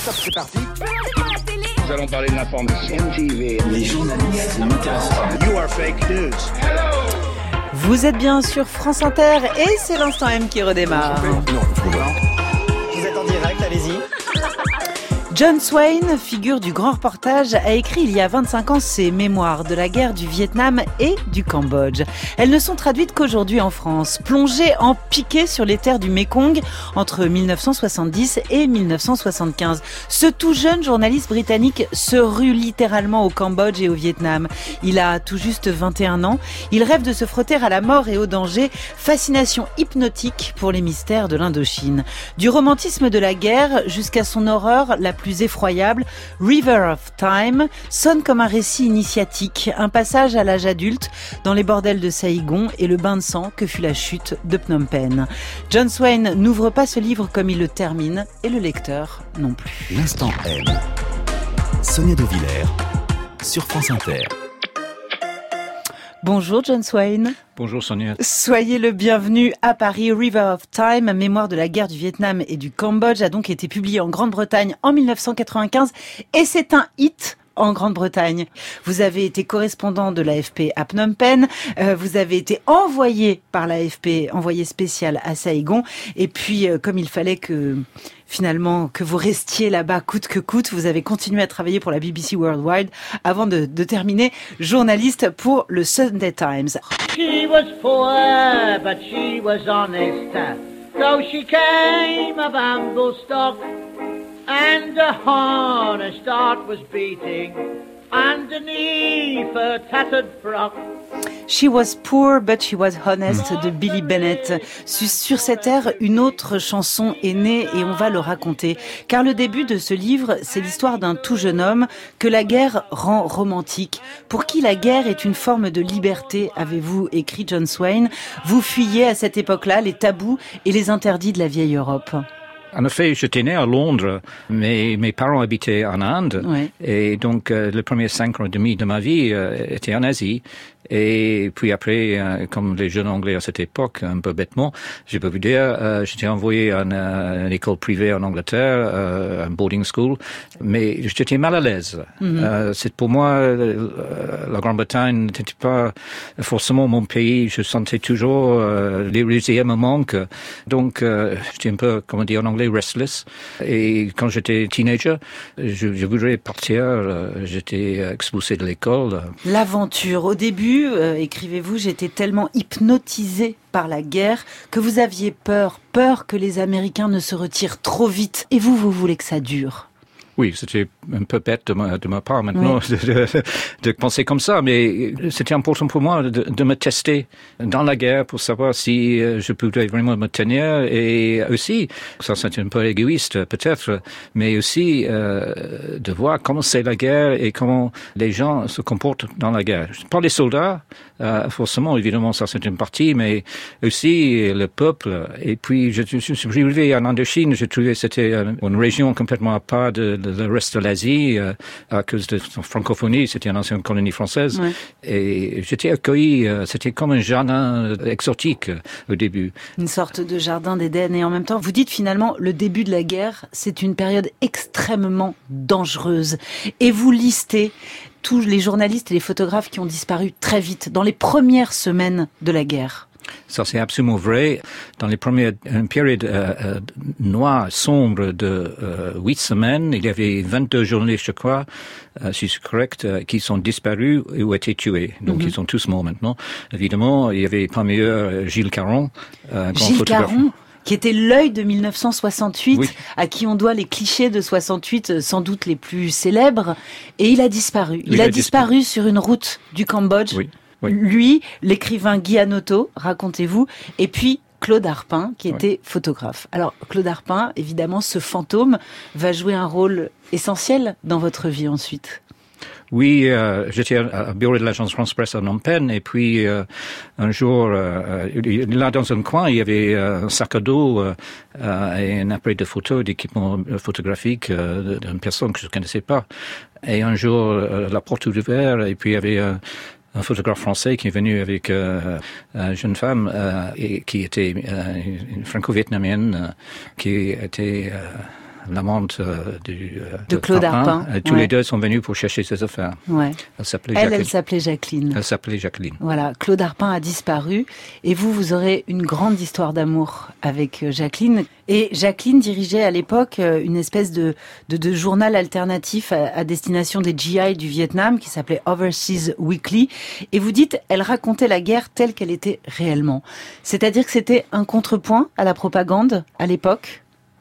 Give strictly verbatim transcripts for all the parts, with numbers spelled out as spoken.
Stop, c'est parti. Nous allons parler de l'information. M T V. Les journalistes ne m'intéressent pas. You are fake news. Hello. Vous êtes bien sur France Inter et c'est l'Instant M qui redémarre. Non, vous êtes en direct, allez-y. John Swain, figure du grand reportage, a écrit il y a vingt-cinq ans ses mémoires de la guerre du Vietnam et du Cambodge. Elles ne sont traduites qu'aujourd'hui en France. Plongé en piqué sur les terres du Mékong entre mille neuf cent soixante-dix et mille neuf cent soixante-quinze. Ce tout jeune journaliste britannique se rue littéralement au Cambodge et au Vietnam. Il a tout juste vingt et un ans. Il rêve de se frotter à la mort et au danger. Fascination hypnotique pour les mystères de l'Indochine. Du romantisme de la guerre jusqu'à son horreur la plus effroyable, River of Time sonne comme un récit initiatique, un passage à l'âge adulte dans les bordels de Saïgon et le bain de sang que fut la chute de Phnom Penh. John Swain n'ouvre pas ce livre comme il le termine et le lecteur non plus. L'Instant M. Sonia De Villers sur France Inter. Bonjour John Swain. Bonjour Sonia. Soyez le bienvenu à Paris. River of Time, mémoire de la guerre du Vietnam et du Cambodge, a donc été publié en Grande-Bretagne en mille neuf cent quatre-vingt-quinze et c'est un hit en Grande-Bretagne. Vous avez été correspondant de l'A F P à Phnom Penh, euh, vous avez été envoyé par l'A F P, envoyé spécial à Saïgon, et puis euh, comme il fallait que finalement que vous restiez là-bas coûte que coûte, vous avez continué à travailler pour la B B C Worldwide avant de, de terminer journaliste pour le Sunday Times. She was poor, but she was honest, though she came of humble stock, and the honest heart was beating underneath her tattered frock. She was poor, but she was honest de Billy Bennett. Sur cette aire, une autre chanson est née et on va le raconter. Car le début de ce livre, c'est l'histoire d'un tout jeune homme que la guerre rend romantique. Pour qui la guerre est une forme de liberté, avez-vous écrit John Swain. Vous fuyez à cette époque-là les tabous et les interdits de la vieille Europe. En effet, j'étais né à Londres, mais mes parents habitaient en Inde, ouais. Et donc euh, les premiers cinq ans et demi de ma vie euh, étaient en Asie. Et puis après, euh, comme les jeunes Anglais à cette époque, un peu bêtement, j'ai pas pu dire, euh, j'étais envoyé à une, une école privée en Angleterre, euh, un boarding school, mais j'étais mal à l'aise. Mm-hmm. Euh, c'est pour moi, euh, la Grande-Bretagne n'était pas forcément mon pays. Je sentais toujours euh, les résiers me manquent. Donc, euh, j'étais un peu, comment dire en anglais, restless. Et quand j'étais teenager, je, je voudrais partir. Euh, j'étais expulsé de l'école. L'aventure, au début, Euh, écrivez-vous, j'étais tellement hypnotisé par la guerre que vous aviez peur, peur que les Américains ne se retirent trop vite. Et vous, vous voulez que ça dure ? Oui, c'était un peu bête de ma, de ma part maintenant oui. de, de, de penser comme ça, mais c'était important pour moi de, de me tester dans la guerre pour savoir si je pouvais vraiment me tenir, et aussi, ça c'est un peu égoïste peut-être, mais aussi euh, de voir comment c'est la guerre et comment les gens se comportent dans la guerre. Pas les soldats, euh, forcément, évidemment, ça c'est une partie, mais aussi le peuple. Et puis, je, je, je suis arrivé en Indochine, j'ai trouvé que c'était une région complètement à part de, de le reste de l'Asie, euh, à cause de son francophonie, c'était une ancienne colonie française. Ouais. Et j'étais accueilli, euh, c'était comme un jardin exotique euh, au début. Une sorte de jardin d'Éden. Et en même temps, vous dites finalement, le début de la guerre, c'est une période extrêmement dangereuse. Et vous listez tous les journalistes et les photographes qui ont disparu très vite, dans les premières semaines de la guerre. Ça, c'est absolument vrai. Dans les premières, une période euh, euh, noire, sombre de euh, huit semaines, il y avait vingt-deux journalistes, je crois, euh, si c'est correct, euh, qui sont disparus ou été tués. Donc, mm-hmm. ils sont tous morts maintenant. Évidemment, il y avait parmi eux euh, Gilles Caron, euh, grand Gilles photographe. Caron, qui était l'œil de mille neuf cent soixante-huit, oui. À qui on doit les clichés de soixante-huit, sans doute les plus célèbres. Et il a disparu. Il, il a, a disparu, disparu sur une route du Cambodge. Oui. Oui. Lui, l'écrivain Guy Hanoteau, racontez-vous, et puis Claude Arpin, qui était oui. photographe. Alors, Claude Arpin, évidemment, ce fantôme va jouer un rôle essentiel dans votre vie ensuite. Oui, euh, j'étais au bureau de l'agence France Presse à Phnom Penh, et puis euh, un jour, euh, là dans un coin, il y avait euh, un sac à dos euh, et un appareil de photo, d'équipement photographique euh, d'une personne que je ne connaissais pas. Et un jour, euh, la porte est ouverte, et puis il y avait euh, un photographe français qui est venu avec euh, une jeune femme euh, et qui était euh, une franco-vietnamienne euh, qui était euh, l'amante euh, du, euh, de Claude Arpin. Euh, tous ouais. les deux sont venus pour chercher ses affaires. Ouais. Elle s'appelait Elle, Jacqueline. elle s'appelait Jacqueline. Elle s'appelait Jacqueline. Voilà, Claude Arpin a disparu et vous, vous aurez une grande histoire d'amour avec Jacqueline. Et Jacqueline dirigeait à l'époque une espèce de, de, de journal alternatif à, à destination des G I du Vietnam qui s'appelait Overseas Weekly. Et vous dites, elle racontait la guerre telle qu'elle était réellement. C'est-à-dire que c'était un contrepoint à la propagande à l'époque ?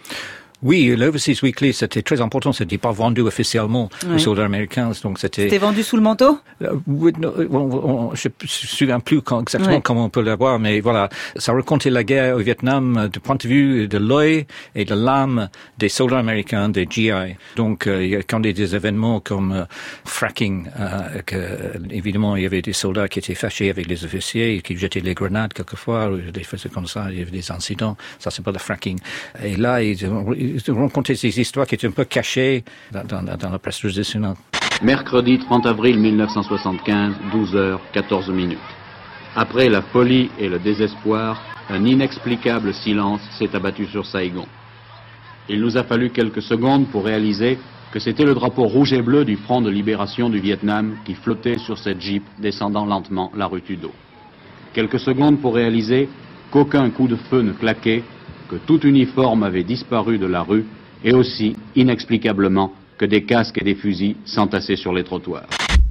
Oui, l'Overseas Weekly, c'était très important. C'était pas vendu officiellement oui. aux soldats américains, donc c'était. C'était vendu sous le manteau? Euh, oui, non, on, on, je me souviens plus quand, exactement ouais. comment on peut l'avoir, mais voilà, ça racontait la guerre au Vietnam du point de vue de l'œil et de l'âme des soldats américains, des G I. Donc, euh, quand il y a des événements comme euh, fracking, euh, que, évidemment, il y avait des soldats qui étaient fâchés avec les officiers, qui jetaient les grenades quelquefois, ou des choses comme ça, il y avait des incidents. Ça, c'est pas le fracking. Et là, ils, ils racontaient ces histoires qui étaient un peu cachées dans, dans, dans la presse traditionnelle. Mercredi trente avril mille neuf cent soixante-quinze, douze heures quatorze minutes. Après la folie et le désespoir, un inexplicable silence s'est abattu sur Saïgon. Il nous a fallu quelques secondes pour réaliser que c'était le drapeau rouge et bleu du Front de libération du Vietnam qui flottait sur cette jeep descendant lentement la rue Tudo. Quelques secondes pour réaliser qu'aucun coup de feu ne claquait, que tout uniforme avait disparu de la rue et aussi, inexplicablement, que des casques et des fusils s'entassaient sur les trottoirs.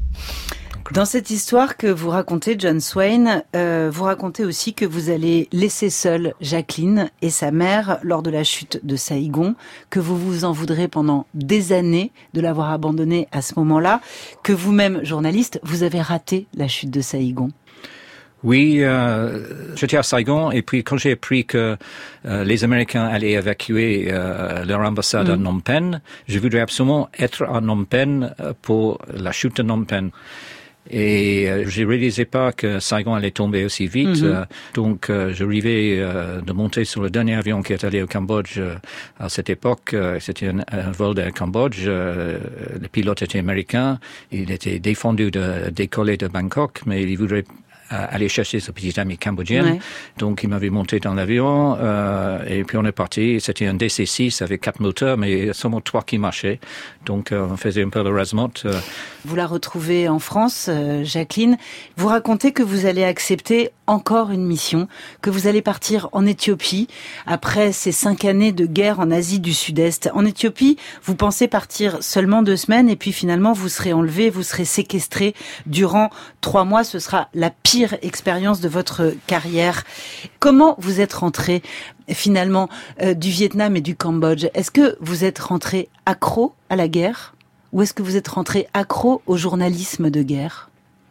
Dans cette histoire que vous racontez, John Swain, euh, vous racontez aussi que vous allez laisser seule Jacqueline et sa mère lors de la chute de Saïgon, que vous vous en voudrez pendant des années de l'avoir abandonnée à ce moment-là, que vous-même, journaliste, vous avez raté la chute de Saïgon. Oui, euh, j'étais à Saigon et puis quand j'ai appris que euh, les Américains allaient évacuer euh, leur ambassade mmh. à Phnom Penh, je voudrais absolument être à Phnom Penh pour la chute de Phnom Penh. Et euh, je réalisais pas que Saigon allait tomber aussi vite. Mmh. Euh, donc, euh, je rêvais euh, de monter sur le dernier avion qui est allé au Cambodge euh, à cette époque. Euh, c'était un, un vol de Cambodge. Euh, le pilote était américain. Il était défendu de décoller de Bangkok, mais il voudrait aller chercher ce petit ami cambodgien. Ouais. Donc, il m'avait monté dans l'avion, euh, et puis on est parti. C'était un D C six avec quatre moteurs, mais seulement trois qui marchaient. Donc, euh, on faisait un peu le razmot. Euh. Vous la retrouvez en France, euh, Jacqueline. Vous racontez que vous allez accepter encore une mission, que vous allez partir en Éthiopie après ces cinq années de guerre en Asie du Sud-Est. En Éthiopie, vous pensez partir seulement deux semaines et puis finalement vous serez enlevé, vous serez séquestré durant trois mois. Ce sera la pire expérience de votre carrière. Comment vous êtes rentré finalement euh, du Vietnam et du Cambodge? Est-ce que vous êtes rentré accro à la guerre ou est-ce que vous êtes rentré accro au journalisme de guerre?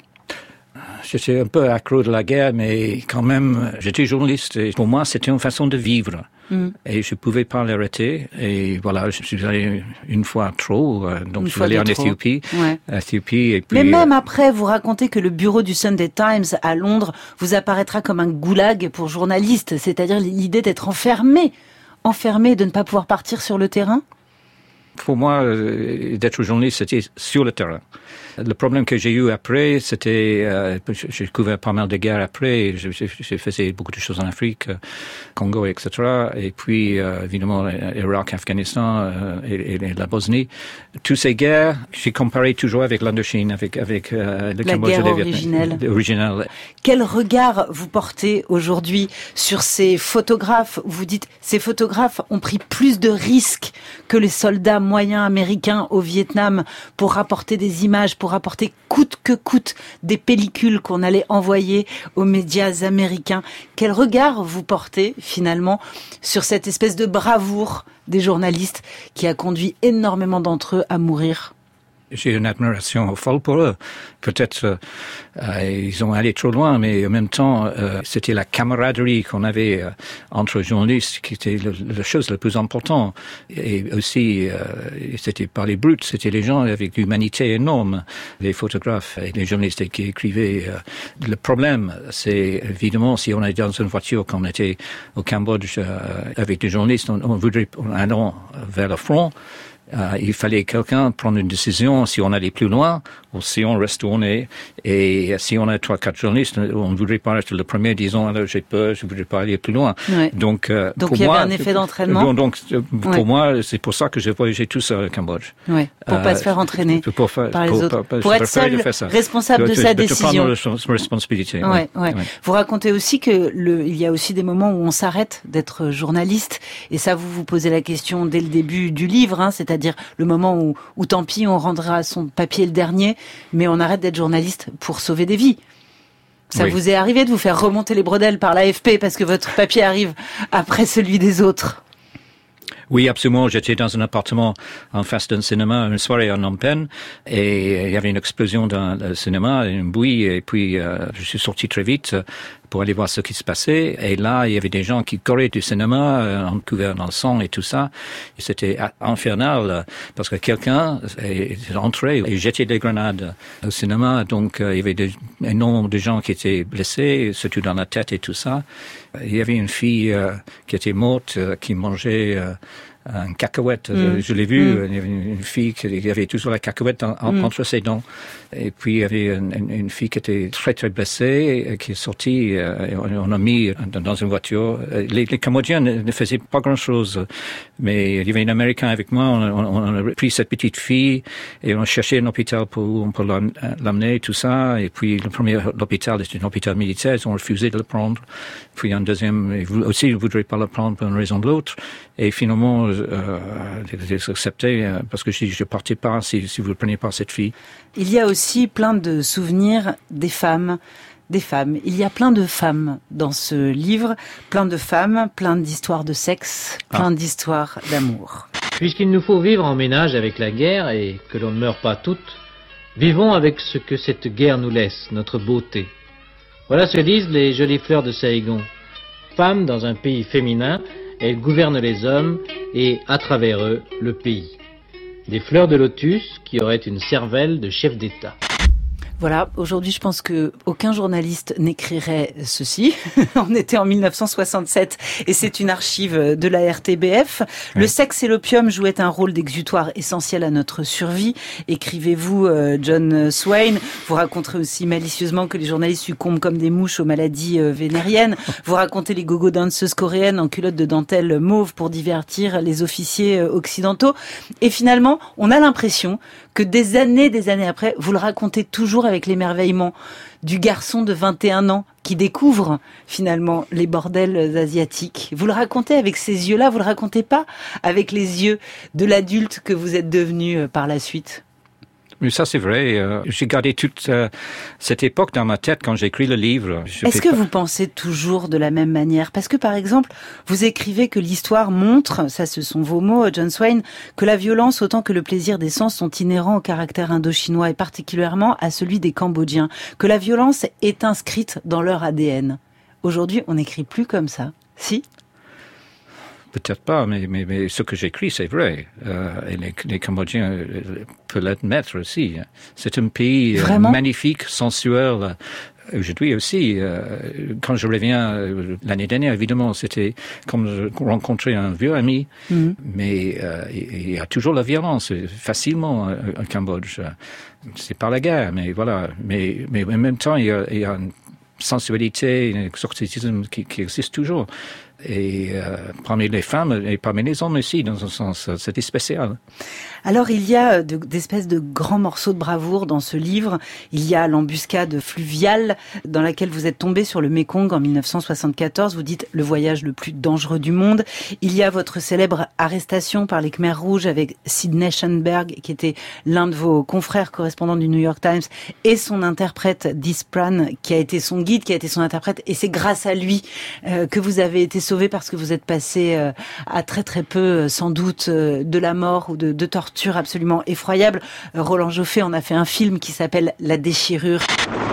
J'étais un peu accro de la guerre, mais quand même, j'étais journaliste. Et pour moi, c'était une façon de vivre. Mm. Et je pouvais pas l'arrêter. Et voilà, je suis allé une fois trop. Donc, je suis allé en Éthiopie. Ouais. Éthiopie et puis, mais même après, vous racontez que le bureau du Sunday Times à Londres vous apparaîtra comme un goulag pour journalistes. C'est-à-dire l'idée d'être enfermé. Enfermé, de ne pas pouvoir partir sur le terrain? Pour moi, d'être journaliste, c'était sur le terrain. Le problème que j'ai eu après, c'était, euh, j'ai couvert pas mal de guerres après, j'ai fait beaucoup de choses en Afrique, Congo, et cetera. Et puis, euh, évidemment, Irak, Afghanistan euh, et, et la Bosnie. Toutes ces guerres, j'ai comparé toujours avec l'Indochine, avec, avec euh, le la Cambodge guerre et originelle. originelle. Quel regard vous portez aujourd'hui sur ces photographes? Vous dites, ces photographes ont pris plus de risques que les soldats moyens américains au Vietnam pour rapporter des images, pour rapporter coûte que coûte des pellicules qu'on allait envoyer aux médias américains. Quel regard vous portez finalement sur cette espèce de bravoure des journalistes qui a conduit énormément d'entre eux à mourir? J'ai une admiration folle pour eux. Peut-être euh, ils ont allé trop loin, mais en même temps, euh, c'était la camaraderie qu'on avait euh, entre journalistes qui était le, la chose la plus importante. Et aussi, euh, c'était pas les brutes, c'était les gens avec une humanité énorme, les photographes et les journalistes qui écrivaient. Euh. Le problème, c'est évidemment, si on est dans une voiture, quand on était au Cambodge euh, avec des journalistes, on, on voudrait, en allant vers le front, Euh, il fallait quelqu'un prendre une décision si on allait plus loin ou si on reste où on est. Et si on a trois, quatre journalistes, on ne voudrait pas être le premier disant alors j'ai peur, je ne voudrais pas aller plus loin. Ouais. Donc, euh, donc pour il y moi, avait un effet d'entraînement. Donc, donc pour ouais. moi, c'est pour ça que j'ai voyagé tout seul au Cambodge. Ouais, pour euh, pas se faire entraîner pour, pour, par les pour, autres. Pour, pour être seul responsable de, de sa de, décision. De prendre la responsabilité. Ouais, ouais. Ouais. Ouais. Vous racontez aussi que le, il y a aussi des moments où on s'arrête d'être journaliste. Et ça, vous vous posez la question dès le début du livre, hein, c'est-à-dire le moment où, où tant pis, on rendra son papier le dernier, mais on arrête d'être journaliste pour sauver des vies. Ça oui. vous est arrivé de vous faire remonter les bretelles par l'A F P parce que votre papier arrive après celui des autres? Oui, absolument. J'étais dans un appartement en face d'un cinéma, une soirée à Phnom Penh, et il y avait une explosion dans le cinéma, une bouillie, et puis euh, je suis sorti très vite pour aller voir ce qui se passait. Et là, il y avait des gens qui couraient du cinéma, euh, en couvert dans le sang et tout ça. Et c'était infernal parce que quelqu'un est entré et jetait des grenades au cinéma. Donc, euh, il y avait des, un nombre de gens qui étaient blessés, surtout dans la tête et tout ça. Il y avait une fille euh, qui était morte, euh, qui mangeait euh, un cacahuète. Mm. Je l'ai vu, mm. il y avait une fille qui avait toujours la cacahuète en, en, mm. entre ses dents. Et puis, il y avait une, une, une fille qui était très, très blessée, qui est sortie, euh, et on, on a mis dans une voiture. Les, les Cambodgiens ne, ne faisaient pas grand-chose, mais il y avait un Américain avec moi, on, on, on a pris cette petite fille, et on a cherché un hôpital pour, pour l'amener, tout ça. Et puis, le premier hôpital, c'était un hôpital militaire, ils ont refusé de le prendre. Puis, un deuxième, aussi, ils ne voudraient pas le prendre pour une raison ou l'autre. Et finalement, euh, j'ai accepté, parce que je dis, je ne partais pas si, si vous ne preniez pas cette fille. Il y a aussi plein de souvenirs des femmes, des femmes. Il y a plein de femmes dans ce livre, plein de femmes, plein d'histoires de sexe, plein ah. d'histoires d'amour. Puisqu'il nous faut vivre en ménage avec la guerre et que l'on ne meurt pas toutes, vivons avec ce que cette guerre nous laisse, notre beauté. Voilà ce que disent les jolies fleurs de Saïgon. Femmes dans un pays féminin, elles gouvernent les hommes et, à travers eux, le pays. Des fleurs de lotus qui auraient une cervelle de chef d'État. Voilà, aujourd'hui je pense que aucun journaliste n'écrirait ceci. On était en mille neuf cent soixante-sept et c'est une archive de la R T B F. Oui. Le sexe et l'opium jouaient un rôle d'exutoire essentiel à notre survie. Écrivez-vous, euh, John Swain. Vous raconterez aussi malicieusement que les journalistes succombent comme des mouches aux maladies euh, vénériennes. Vous racontez les gogo danseuses coréennes en culottes de dentelle mauve pour divertir les officiers euh, occidentaux. Et finalement, on a l'impression que des années, des années après, vous le racontez toujours avec l'émerveillement du garçon de vingt et un ans qui découvre finalement les bordels asiatiques. Vous le racontez avec ces yeux-là, vous le racontez pas avec les yeux de l'adulte que vous êtes devenu par la suite. Mais ça, c'est vrai. Euh, j'ai gardé toute euh, cette époque dans ma tête quand j'ai écrit le livre. Je Est-ce que pas... vous pensez toujours de la même manière? Parce que, par exemple, vous écrivez que l'histoire montre, ça ce sont vos mots, John Swain, que la violence autant que le plaisir des sens sont inhérents au caractère indo-chinois et particulièrement à celui des Cambodgiens. Que la violence est inscrite dans leur A D N. Aujourd'hui, on n'écrit plus comme ça. Si? Peut-être pas, mais, mais, mais ce que j'écris, c'est vrai. Euh, et les, les Cambodgiens euh, peuvent l'admettre aussi. C'est un pays euh, magnifique, sensuel. Aujourd'hui aussi, euh, quand je reviens euh, l'année dernière, évidemment, c'était comme rencontrer un vieux ami, mmh. mais euh, il y a toujours la violence, facilement au Cambodge. C'est pas la guerre, mais voilà. Mais, mais en même temps, il y a, il y a une sensualité, un exotisme qui, qui existe toujours. Et euh, parmi les femmes et parmi les hommes aussi, dans un sens, c'était spécial. Alors, il y a de, d'espèces de grands morceaux de bravoure dans ce livre. Il y a l'embuscade fluviale dans laquelle vous êtes tombé sur le Mékong en mille neuf cent soixante-quatorze. Vous dites le voyage le plus dangereux du monde. Il y a votre célèbre arrestation par les Khmers rouges avec Sidney Schoenberg, qui était l'un de vos confrères correspondants du New York Times, et son interprète Dis Pran, qui a été son guide, qui a été son interprète. Et c'est grâce à lui euh, que vous avez été sauvé parce que vous êtes passé euh, à très très peu, sans doute, euh, de la mort ou de, de torture absolument effroyable. Roland Joffé en a fait un film qui s'appelle La Déchirure.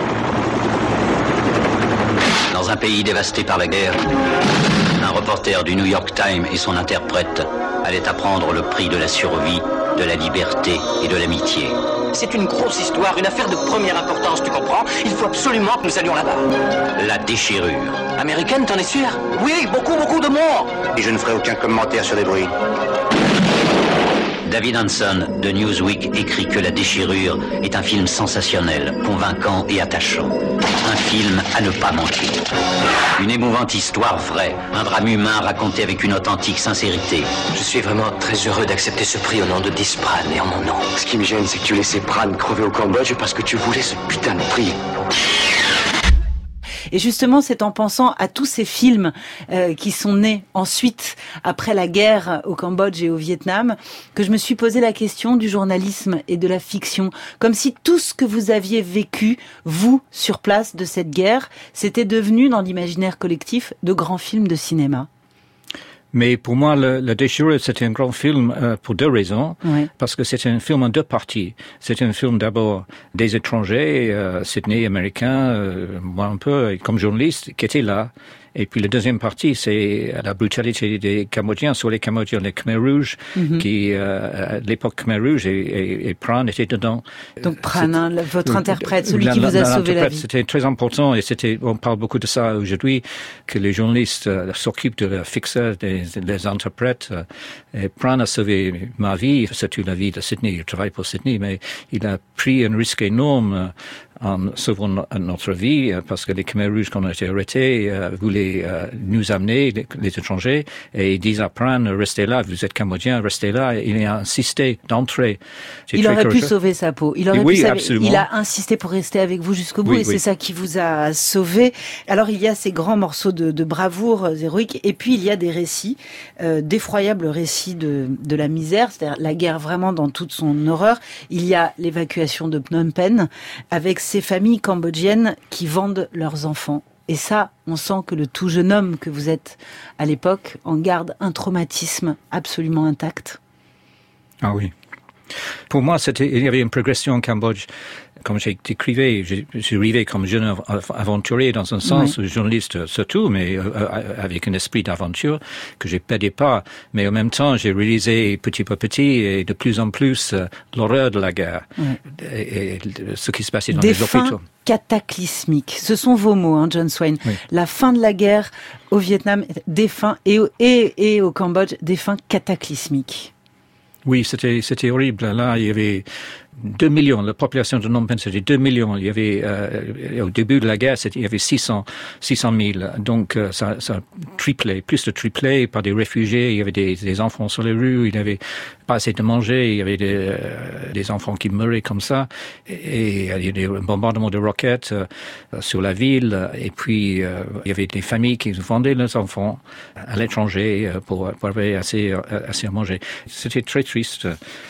Dans un pays dévasté par la guerre, un reporter du New York Times et son interprète allaient apprendre le prix de la survie, de la liberté et de l'amitié. C'est une grosse histoire, une affaire de première importance, tu comprends? Il faut absolument que nous allions là-bas. La Déchirure. Américaine, t'en es sûr? Oui, beaucoup, beaucoup de morts. Et je ne ferai aucun commentaire sur les bruits. David Hanson de Newsweek écrit que La Déchirure est un film sensationnel, convaincant et attachant. Un film à ne pas manquer. Une émouvante histoire vraie, un drame humain raconté avec une authentique sincérité. Je suis vraiment très heureux d'accepter ce prix au nom de Diz Pran et en mon nom. Ce qui me gêne, c'est que tu laissais Pran crever au Cambodge parce que tu voulais ce putain de prix. Et justement, c'est en pensant à tous ces films euh, qui sont nés ensuite, après la guerre au Cambodge et au Vietnam, que je me suis posé la question du journalisme et de la fiction. Comme si tout ce que vous aviez vécu, vous, sur place de cette guerre, c'était devenu, dans l'imaginaire collectif, de grands films de cinéma. Mais pour moi, le, le Déchirure, c'était un grand film euh, pour deux raisons. Oui. Parce que c'était un film en deux parties. C'était un film d'abord des étrangers, euh, Sydney, américains, euh, moi un peu, comme journaliste, qui étaient là. Et puis la deuxième partie, c'est la brutalité des Cambodgiens sur les Cambodgiens, les Khmer Rouges, mm-hmm. qui, euh, à l'époque Khmer Rouge et, et, et Pran étaient dedans. Donc Pran, hein, votre interprète, celui la, qui vous a sauvé la vie. C'était très important et c'était, on parle beaucoup de ça aujourd'hui, que les journalistes euh, s'occupent de fixer des, des interprètes. Et Pran a sauvé ma vie, surtout la vie de Sydney. Il travaille pour Sydney, mais il a pris un risque énorme en sauvant notre vie, parce que les Khmer Rouges, quand on a été arrêtés, euh, voulaient euh, nous amener, les, les étrangers, et ils disent à Pran, restez là, vous êtes Cambodgien, restez là. Et il a insisté d'entrer. Il aurait pu sauver sa peau. Il aurait oui, pu absolument. Il a insisté pour rester avec vous jusqu'au bout, oui, et oui. c'est ça qui vous a sauvé. Alors, il y a ces grands morceaux de, de bravoure euh, héroïque, et puis il y a des récits, euh, d'effroyables récits de, de la misère, c'est-à-dire la guerre vraiment dans toute son horreur. Il y a l'évacuation de Phnom Penh, avec ces familles cambodgiennes qui vendent leurs enfants. Et ça, on sent que le tout jeune homme que vous êtes à l'époque en garde un traumatisme absolument intact. Ah oui. Pour moi, c'était, il y avait une progression au Cambodge. Comme j'ai décrivé, j'ai, j'ai arrivé comme jeune aventurier dans un sens, oui. Journaliste surtout, mais euh, avec un esprit d'aventure que je perdais pas. Mais en même temps, j'ai réalisé petit à petit et de plus en plus euh, l'horreur de la guerre, oui. et, et ce qui se passait dans des les hôpitaux. Fins cataclysmiques. Ce sont vos mots, hein, John Swain. Oui. La fin de la guerre au Vietnam, des fins, et, et, et au Cambodge, des fins cataclysmiques. Oui, c'était, c'était horrible. Là, il y avait deux millions. La population de Phnom Penh, c'était deux millions. Il y avait, euh, au début de la guerre, c'était, il y avait six cents mille. Donc, euh, ça, ça triplé, plus de triplé par des réfugiés. Il y avait des, des enfants sur les rues. Il n'y avait pas assez de manger. Il y avait des, euh, des enfants qui meuraient comme ça. Et, et il y avait des bombardements de roquettes euh, sur la ville. Et puis, euh, il y avait des familles qui vendaient leurs enfants à l'étranger pour, pour avoir assez, assez à manger. C'était très triste.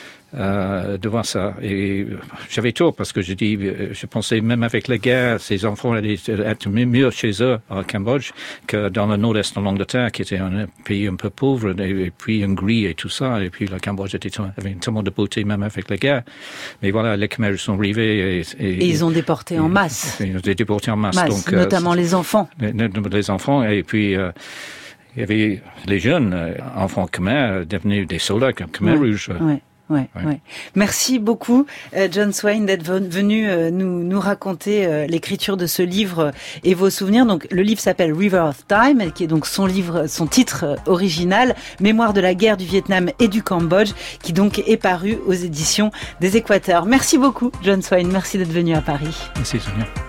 Euh, de voir ça. Et j'avais tort parce que je dis, je pensais même avec la guerre, ces enfants allaient être mieux chez eux au Cambodge que dans le nord-est de l'Angleterre, qui était un pays un peu pauvre, et puis un gris et tout ça. Et puis le Cambodge était, avait tellement de beauté même avec la guerre. Mais voilà, les Khmer sont arrivés et, et, et ils ont déporté et, en masse. Ils ont déporté en masse, masse donc notamment euh, les enfants. Les, les enfants et puis. Euh, il y avait les jeunes euh, enfants Khmer devenus des soldats Khmer ouais, Rouges. Ouais. Ouais, ouais. ouais. Merci beaucoup, euh, John Swain, d'être venu euh, nous, nous raconter euh, l'écriture de ce livre euh, et vos souvenirs. Donc, le livre s'appelle River of Time, qui est donc son livre, son titre euh, original, Mémoire de la guerre du Vietnam et du Cambodge, qui donc est paru aux éditions des Équateurs. Merci beaucoup, John Swain. Merci d'être venu à Paris. Merci, Sonia.